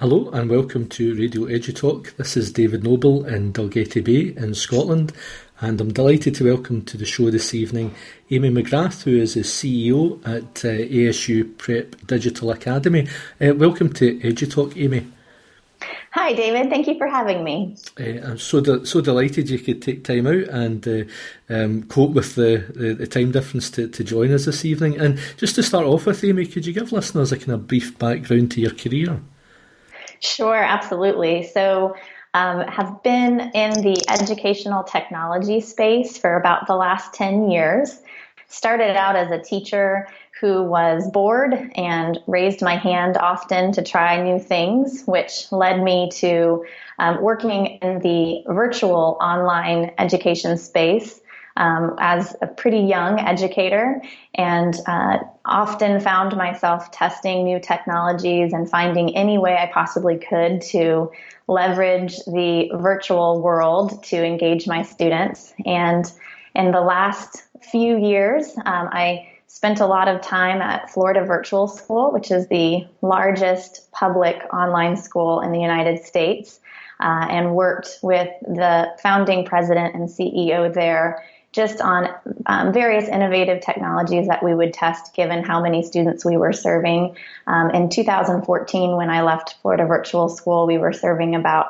Hello and welcome to Radio EduTalk. This is David Noble in Dalgety Bay in Scotland, and I'm delighted to welcome to the show this evening Amy McGrath, who is the CEO at ASU Prep Digital Academy. Welcome to EduTalk, Amy. Hi David, thank you for having me. I'm so delighted you could take time out and cope with the time difference to join us this evening. And just to start off with, Amy, could you give listeners a kind of brief background to your career? Sure, absolutely. So have been in the educational technology space for about the last 10 years. Started out as a teacher who was bored and raised my hand often to try new things, which led me to working in the virtual online education space as a pretty young educator, and often found myself testing new technologies and finding any way I possibly could to leverage the virtual world to engage my students. And in the last few years, I spent a lot of time at Florida Virtual School, which is the largest public online school in the United States, and worked with the founding president and CEO there just on various innovative technologies that we would test given how many students we were serving. In 2014, when I left Florida Virtual School, we were serving about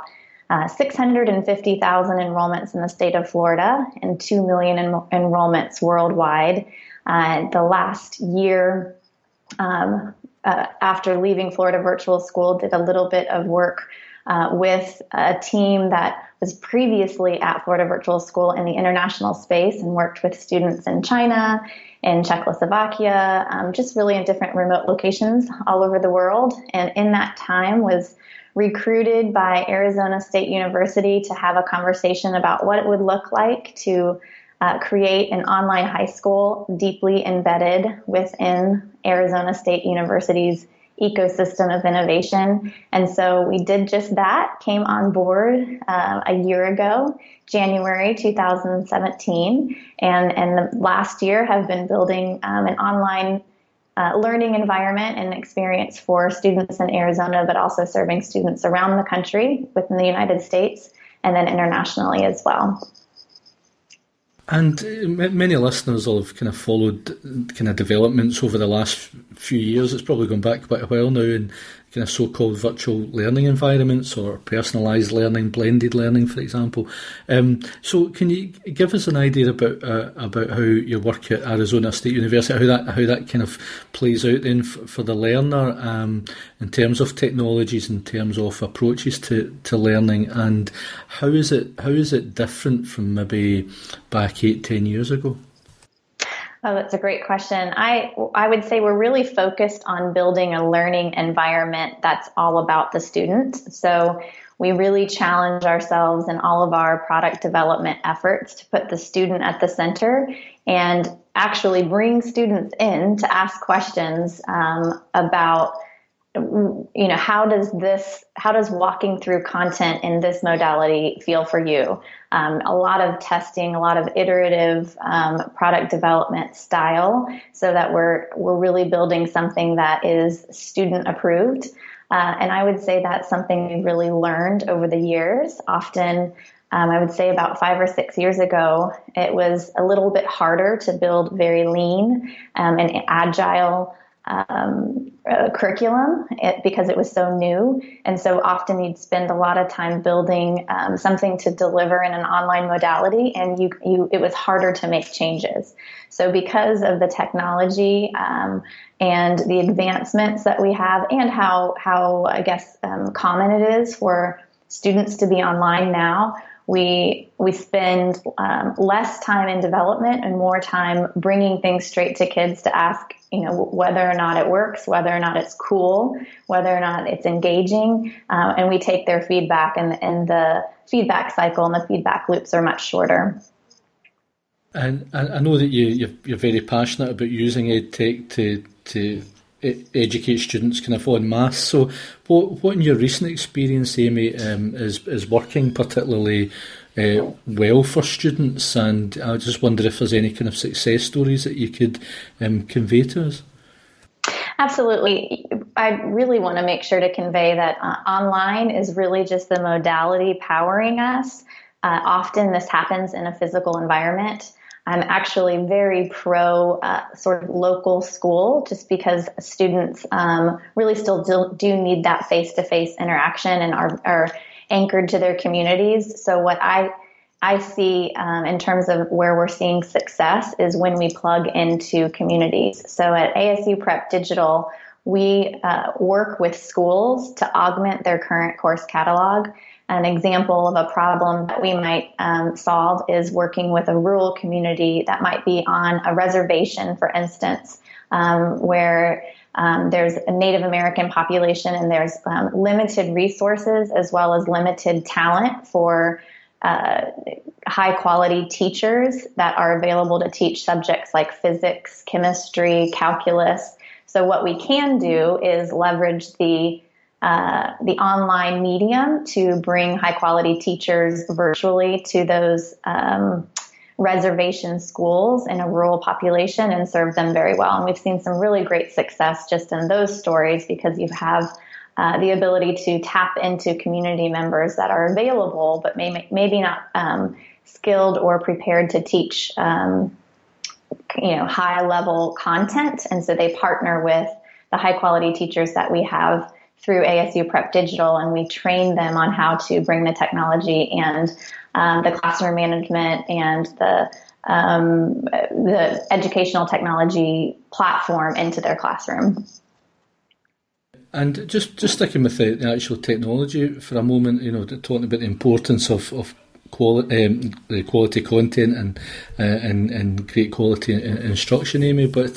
650,000 enrollments in the state of Florida and 2 million enrollments worldwide. The last year after leaving Florida Virtual School, did a little bit of work with a team that was previously at Florida Virtual School in the international space and worked with students in China, in Czechoslovakia, just really in different remote locations all over the world. And in that time was recruited by Arizona State University to have a conversation about what it would look like to create an online high school deeply embedded within Arizona State University's ecosystem of innovation. And so we did just that, came on board a year ago, January 2017, and the last year have been building an online learning environment and experience for students in Arizona, but also serving students around the country within the United States and then internationally as well. And many listeners will have kind of followed kind of developments over the last few years. It's probably gone back quite a while now in kind of so-called virtual learning environments or personalised learning, blended learning, for example. So can you give us an idea about how your work at Arizona State University, how that kind of plays out then for the learner in terms of technologies, in terms of approaches to learning, and how is it different from maybe back 8-10 years ago? Oh, that's a great question. I would say we're really focused on building a learning environment that's all about the student. So we really challenge ourselves in all of our product development efforts to put the student at the center and actually bring students in to ask questions about, how does walking through content in this modality feel for you? A lot of testing, a lot of iterative product development style, so that we're really building something that is student approved. And I would say that's something we've really learned over the years. Often, I would say about 5 or 6 years ago, it was a little bit harder to build very lean and agile curriculum because it was so new. And so often you'd spend a lot of time building something to deliver in an online modality, and it was harder to make changes. So because of the technology and the advancements that we have, and how I guess common it is for students to be online now, we spend less time in development and more time bringing things straight to kids to ask, whether or not it works, whether or not it's cool, whether or not it's engaging, and we take their feedback, and the feedback cycle and the feedback loops are much shorter. And I know that you're very passionate about using EdTech to educate students kind of en masse. So what in your recent experience, Amy, is working particularly well for students? And I just wonder if there's any kind of success stories that you could convey to us. Absolutely. I really want to make sure to convey that online is really just the modality powering us. Often this happens in a physical environment. I'm actually very pro sort of local school, just because students really still do need that face-to-face interaction and are anchored to their communities. So what I see in terms of where we're seeing success is when we plug into communities. So at ASU Prep Digital, we work with schools to augment their current course catalog. An example of a problem that we might solve is working with a rural community that might be on a reservation, for instance, where there's a Native American population and there's limited resources as well as limited talent for high quality teachers that are available to teach subjects like physics, chemistry, calculus. So what we can do is leverage the online medium to bring high quality teachers virtually to those reservation schools in a rural population and serve them very well. And we've seen some really great success just in those stories, because you have the ability to tap into community members that are available, but maybe not skilled or prepared to teach, high level content. And so they partner with the high quality teachers that we have through ASU Prep Digital, and we train them on how to bring the technology and the classroom management and the educational technology platform into their classroom. And just sticking with the actual technology for a moment, talking about the importance of quality content and great quality instruction, Amy. But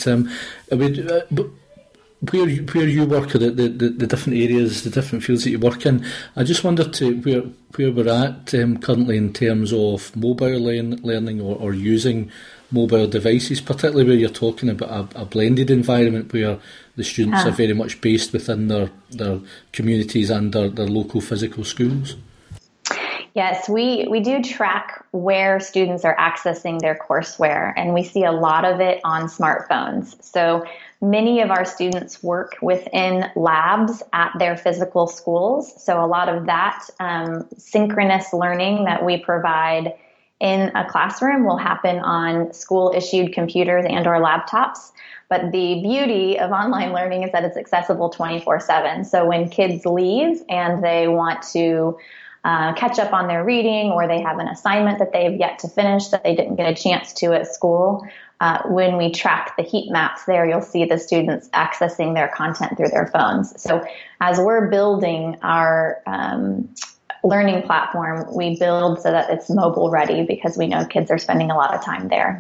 where you work, or the different areas, the different fields that you work in, I just wondered where we're at currently in terms of mobile learning or using mobile devices, particularly where you're talking about a blended environment where the students are very much based within their communities and their local physical schools. Yes, we do track where students are accessing their courseware, and we see a lot of it on smartphones. So many of our students work within labs at their physical schools. So a lot of that synchronous learning that we provide in a classroom will happen on school-issued computers and or laptops. But the beauty of online learning is that it's accessible 24/7. So when kids leave and they want to catch up on their reading, or they have an assignment that they have yet to finish that they didn't get a chance to at school, when we track the heat maps there, you'll see the students accessing their content through their phones. So as we're building our learning platform, we build so that it's mobile ready, because we know kids are spending a lot of time there.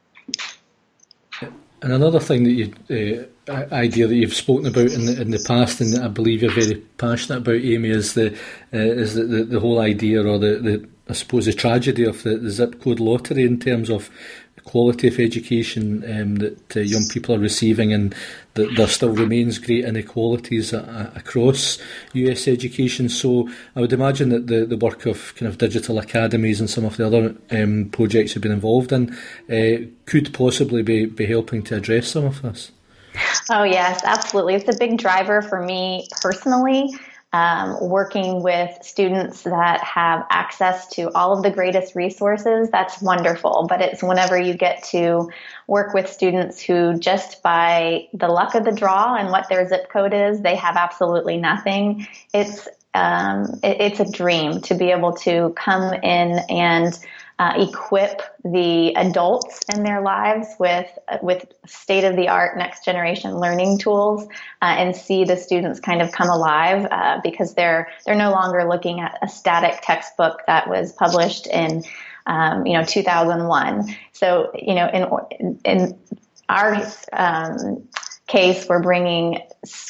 And another thing that idea that you've spoken about in the past, and that I believe you're very passionate about, Amy, is the whole idea, or I suppose the tragedy of the zip code lottery in terms of quality of education that young people are receiving, and that there still remains great inequalities across US education. So I would imagine that the work of kind of digital academies and some of the other projects you've been involved in could possibly be helping to address some of this. Oh, yes, absolutely. It's a big driver for me personally. Working with students that have access to all of the greatest resources, that's wonderful. But it's whenever you get to work with students who, just by the luck of the draw and what their zip code is, they have absolutely nothing. It's a dream to be able to come in and equip the adults in their lives with state-of-the-art next-generation learning tools, and see the students kind of come alive, because they're no longer looking at a static textbook that was published in 2001. So in our case, we're bringing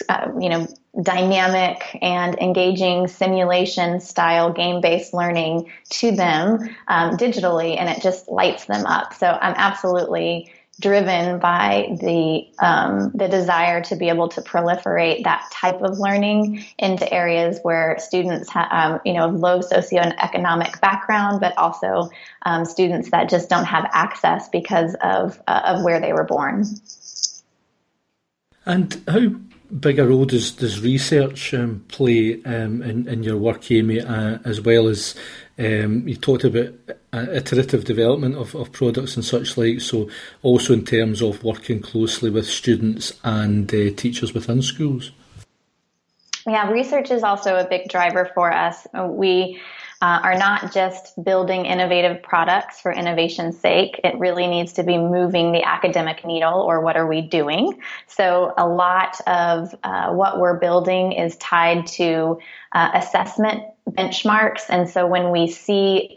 dynamic and engaging simulation style game-based learning to them digitally, and it just lights them up. So I'm absolutely driven by the desire to be able to proliferate that type of learning into areas where students have low socioeconomic background, but also students that just don't have access because of where they were born. And how bigger role does research play in your work, Amy, as well as you talked about iterative development of products and such like, so also in terms of working closely with students and teachers within schools? Yeah, research is also a big driver for us. We are not just building innovative products for innovation's sake. It really needs to be moving the academic needle, or what are we doing? So a lot of what we're building is tied to assessment benchmarks. And so when we see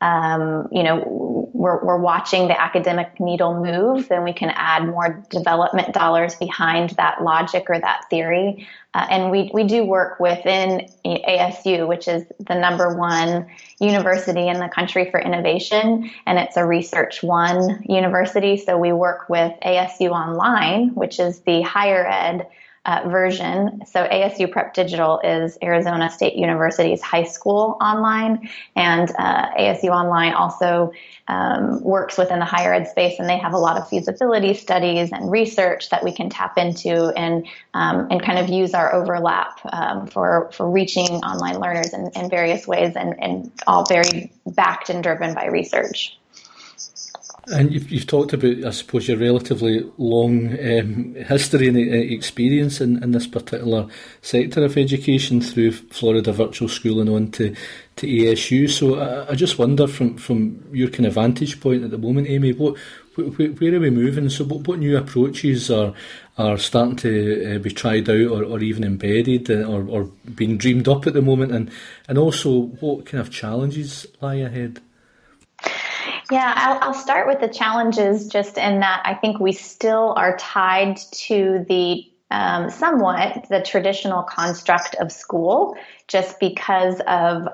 we're watching the academic needle move, then we can add more development dollars behind that logic or that theory. And we do work within ASU, which is the #1 university in the country for innovation, and it's a Research One university. So we work with ASU Online, which is the higher ed version. So ASU Prep Digital is Arizona State University's high school online, and ASU Online also works within the higher ed space, and they have a lot of feasibility studies and research that we can tap into and kind of use our overlap for reaching online learners in various ways, and all very backed and driven by research. And you've talked about, I suppose, your relatively long history and experience in this particular sector of education through Florida Virtual School and on to ASU. So I just wonder, from your kind of vantage point at the moment, Amy, where are we moving? So what new approaches are starting to be tried out or even embedded or being dreamed up at the moment? And also, what kind of challenges lie ahead? Yeah, I'll start with the challenges, just in that I think we still are tied to the somewhat the traditional construct of school, just because of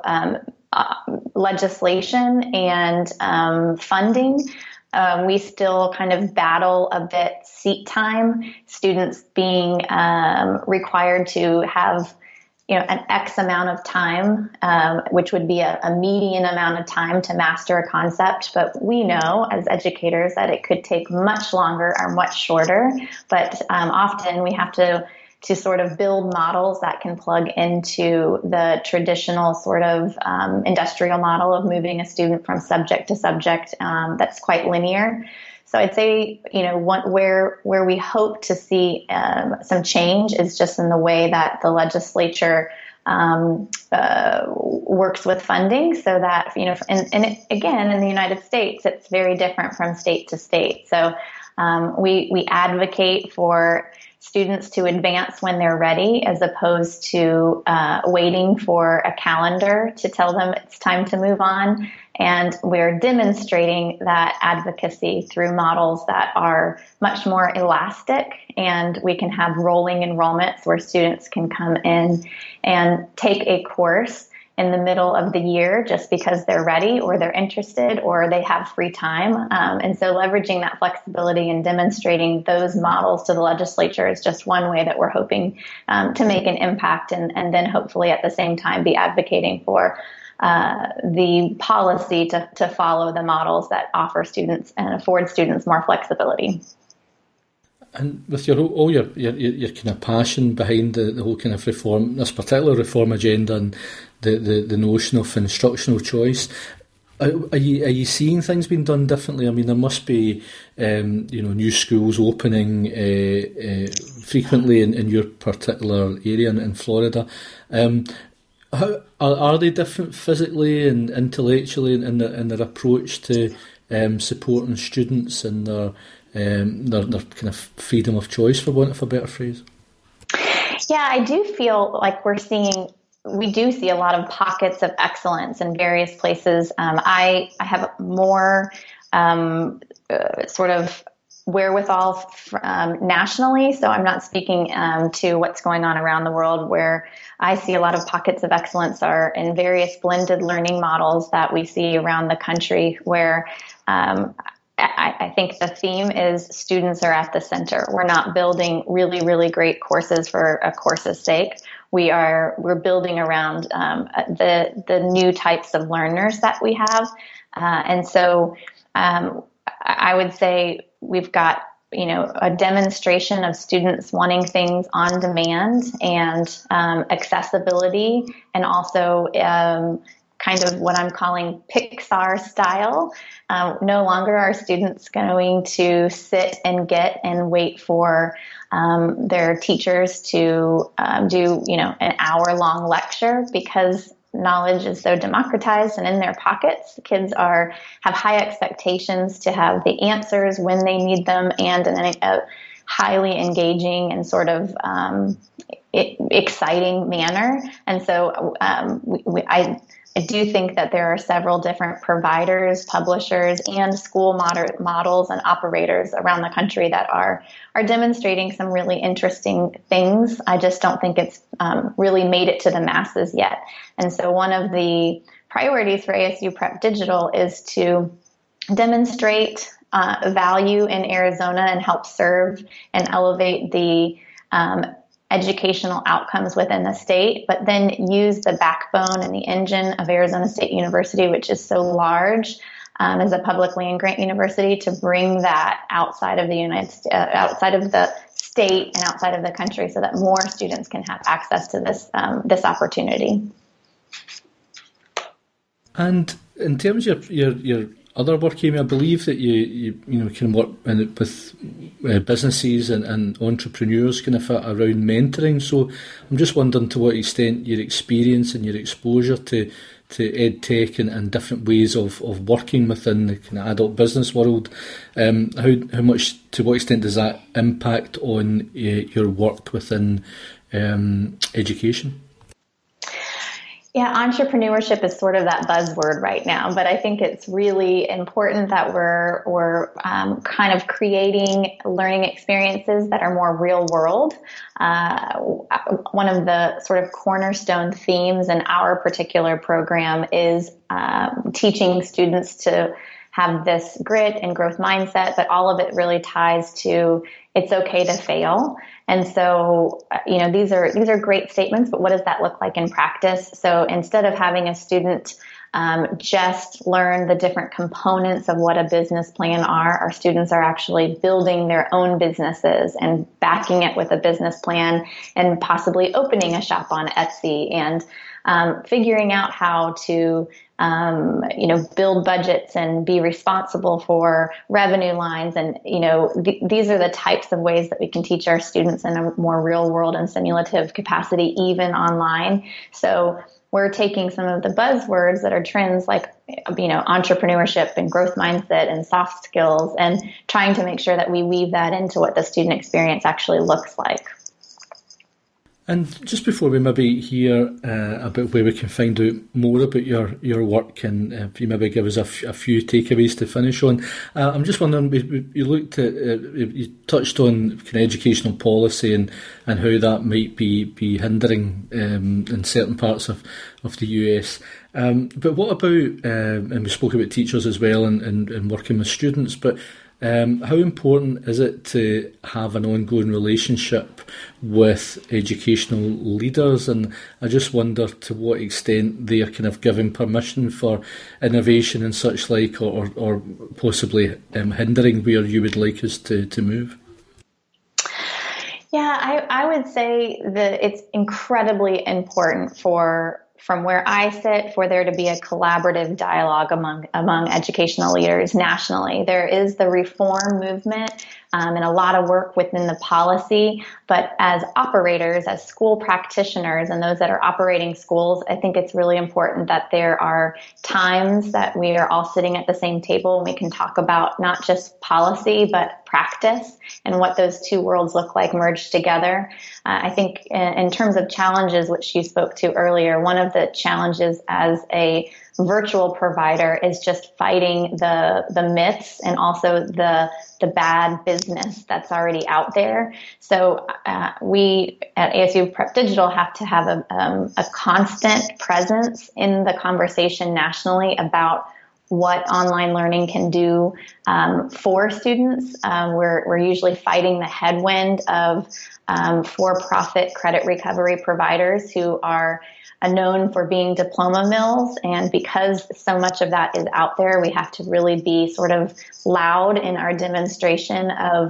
legislation and funding. We still kind of battle a bit seat time, students being required to have an X amount of time, which would be a median amount of time to master a concept. But we know as educators that it could take much longer or much shorter. But often we have to sort of build models that can plug into the traditional sort of industrial model of moving a student from subject to subject that's quite linear. So I'd say, where we hope to see some change is just in the way that the legislature works with funding, so that, and again, in the United States, it's very different from state to state. So we advocate for students to advance when they're ready, as opposed to waiting for a calendar to tell them it's time to move on. And we're demonstrating that advocacy through models that are much more elastic, and we can have rolling enrollments where students can come in and take a course in the middle of the year just because they're ready or they're interested or they have free time. And so leveraging that flexibility and demonstrating those models to the legislature is just one way that we're hoping to make an impact, and then hopefully at the same time be advocating for the policy to follow the models that offer students and afford students more flexibility. And with your kind of passion behind the whole kind of reform, this particular reform agenda, and the notion of instructional choice, are you seeing things being done differently? I mean, there must be new schools opening frequently in your particular area in Florida. How are they different physically and intellectually in their approach to supporting students and their kind of freedom of choice, for want of a better phrase? Yeah, I do feel like we do see a lot of pockets of excellence in various places. I have more sort of wherewithal nationally, so I'm not speaking to what's going on around the world. Where I see a lot of pockets of excellence are in various blended learning models that we see around the country, where I think the theme is students are at the center. We're not building really, really great courses for a course's sake. We're building around the new types of learners that we have. And so I would say we've got a demonstration of students wanting things on demand and accessibility, and also kind of what I'm calling Pixar style. No longer are students going to sit and get and wait for their teachers to do, an hour-long lecture, because knowledge is so democratized and in their pockets. Kids have high expectations to have the answers when they need them, and in a highly engaging and sort of exciting manner. And so I do think that there are several different providers, publishers, and school models and operators around the country that are demonstrating some really interesting things. I just don't think it's really made it to the masses yet. And so one of the priorities for ASU Prep Digital is to demonstrate value in Arizona and help serve and elevate the educational outcomes within the state, but then use the backbone and the engine of Arizona State University, which is so large as a public land-grant university, to bring that outside of the outside of the state and outside of the country, so that more students can have access to this opportunity. And in terms of your other work, Amy, I believe that you can work with businesses and entrepreneurs kind of around mentoring. So I'm just wondering to what extent your experience and your exposure to ed tech and different ways of working within the kind of adult business world, how much, to what extent does that impact on your work within education? Yeah, entrepreneurship is sort of that buzzword right now, but I think it's really important that we're kind of creating learning experiences that are more real world. One of the sort of cornerstone themes in our particular program is teaching students to have this grit and growth mindset, but all of it really ties to it's okay to fail. And so, these are great statements, but what does that look like in practice? So instead of having a student just learn the different components of what a business plan are, our students are actually building their own businesses and backing it with a business plan, and possibly opening a shop on Etsy, and figuring out how to build budgets and be responsible for revenue lines. And, these are the types of ways that we can teach our students in a more real world and simulative capacity, even online. So we're taking some of the buzzwords that are trends like, entrepreneurship and growth mindset and soft skills, and trying to make sure that we weave that into what the student experience actually looks like. And just before we maybe hear about where we can find out more about your work, and if you maybe give us a few takeaways to finish on, I'm just wondering, you looked at, you touched on kind of educational policy and how that might be hindering in certain parts of the US. But what about, and we spoke about teachers as well and working with students, but how important is it to have an ongoing relationship with educational leaders? And I just wonder to what extent they are kind of giving permission for innovation and such like, or possibly hindering where you would like us to move. Yeah, I would say that it's incredibly important from where I sit, for there to be a collaborative dialogue among educational leaders nationally. There is the reform movement and a lot of work within the policy, but as operators, as school practitioners, and those that are operating schools, I think it's really important that there are times that we are all sitting at the same table and we can talk about not just policy, but practice and what those two worlds look like merged together. I think in terms of challenges, which you spoke to earlier, one of the challenges as a virtual provider is just fighting the myths and also the bad business that's already out there. So we at ASU Prep Digital have to have a constant presence in the conversation nationally about what online learning can do for students. We're usually fighting the headwind of for-profit credit recovery providers who are known for being diploma mills. And because so much of that is out there, we have to really be sort of loud in our demonstration of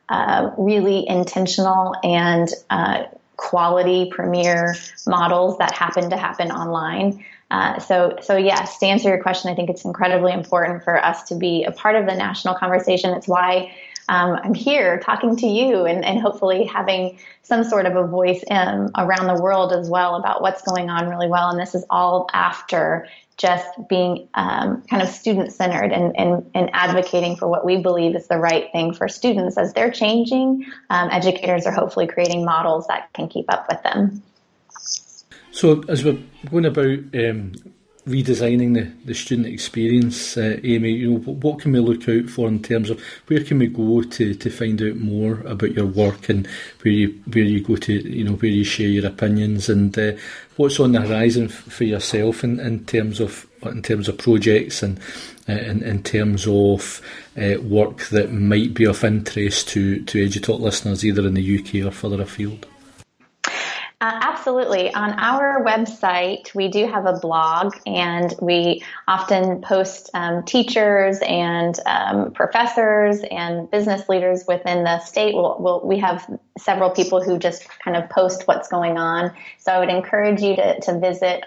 really intentional and quality premier models that happen online. So yes, to answer your question, I think it's incredibly important for us to be a part of the national conversation. It's why I'm here talking to you and hopefully having some sort of a voice around the world as well about what's going on really well. And this is all after just being kind of student-centered and advocating for what we believe is the right thing for students. As they're changing, educators are hopefully creating models that can keep up with them. So as we're going about redesigning the student experience, Amy, what can we look out for in terms of where can we go to find out more about your work, and where you go to, where you share your opinions, and what's on the horizon for yourself in terms of projects and in terms of work that might be of interest to EduTalk listeners either in the UK or further afield? Absolutely. On our website, we do have a blog, and we often post teachers and professors and business leaders within the state. We have several people who just kind of post what's going on. So I would encourage you to visit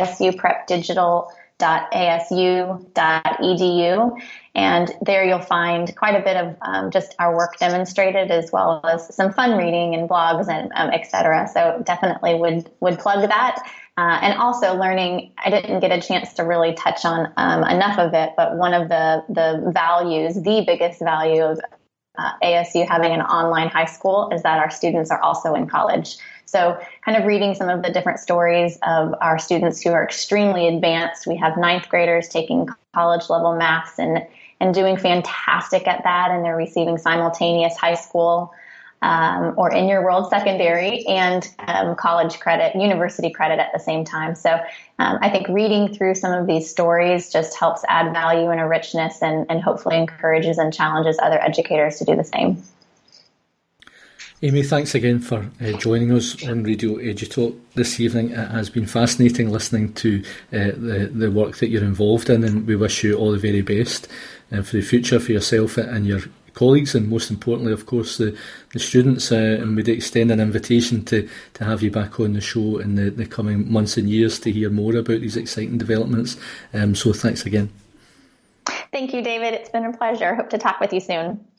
asuprepdigital.asu.edu. And there you'll find quite a bit of just our work demonstrated, as well as some fun reading and blogs and et cetera. So definitely would plug that. And also learning, I didn't get a chance to really touch on enough of it, but one of the values, the biggest value of ASU having an online high school is that our students are also in college. So kind of reading some of the different stories of our students who are extremely advanced. We have ninth graders taking college level maths and doing fantastic at that, and they're receiving simultaneous high school or in your world secondary and college credit, university credit at the same time. So I think reading through some of these stories just helps add value and a richness, and hopefully encourages and challenges other educators to do the same. Amy, thanks again for joining us on Radio EduTalk this evening. It has been fascinating listening to the work that you're involved in, and we wish you all the very best for the future for yourself and your colleagues, and most importantly, of course, the students. And we'd extend an invitation to have you back on the show in the coming months and years to hear more about these exciting developments. So thanks again. Thank you, David. It's been a pleasure. Hope to talk with you soon.